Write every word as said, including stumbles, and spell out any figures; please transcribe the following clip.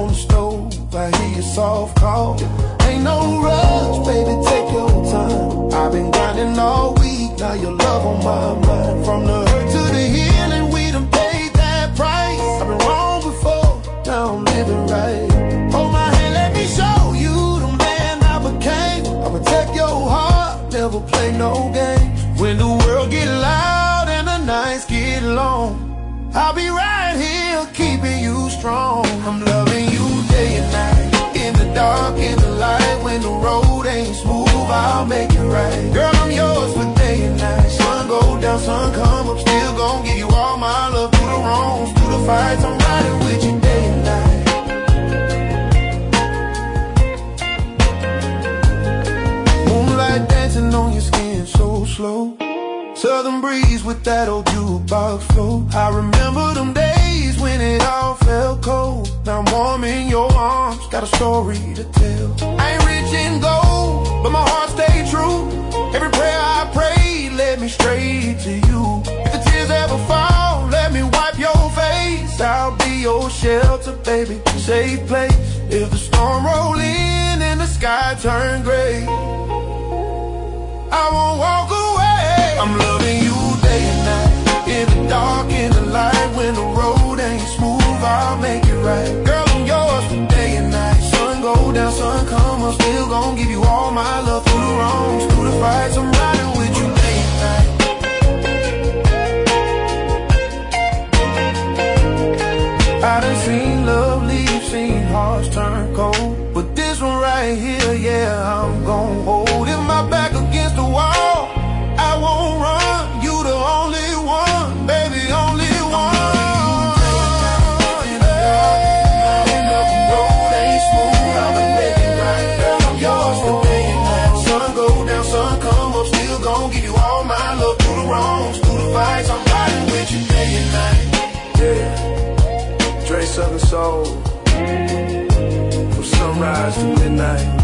on the stove, I hear your soft call. Ain't no rush, baby, take your time. I've been grinding all week, now your love on my mind. From the hurt to the healing, we done paid that price. I've been wrong before, now I'm living right. Hold my hand, let me show you the man I became. I protect your heart, never play no games. When the world get loud and the nights get long, I'll be right here keeping you strong. I'm loving you day and night, in the dark, in the light. When the road ain't smooth, I'll make it right. Girl, I'm yours for day and night. Sun go down, sun come up, still gon' give you all my love. Through the wrongs, through the fights, I'm riding with you day and night. Moonlight dancing on your skin so slow. Southern breeze with that old jukebox flow. I remember them days when it all felt cold. Now I'm warm in your arms, got a story to tell. I ain't rich in gold, but my heart stayed true. Every prayer I prayed led me straight to you. If the tears ever fall, let me wipe your face. I'll be your shelter, baby, safe place. If the storm roll in and the sky turn gray, I won't walk away. I'm loving you day and night, in the dark, in the light. When the road ain't smooth, I'll make it right. Girl, I'm yours for day and night. Sun go down, sun come up, still gon' give you all my love. Through the wrongs, through the fights, I'm riding with you day and night. I done seen love leave, seen hearts turn cold, but this one right here, yeah, I'm gon' hold it. My back against the wall, I won't run. You the only one, baby, only one. And up the road ain't smooth, I'ma make it right. Girl, I'm yours for day and night. Sun go down, sun come up, still gon' give you all my love. Through the wrongs, through the fights, I'm riding with you day and night. Yeah, Dre Southern Soul, from sunrise to midnight.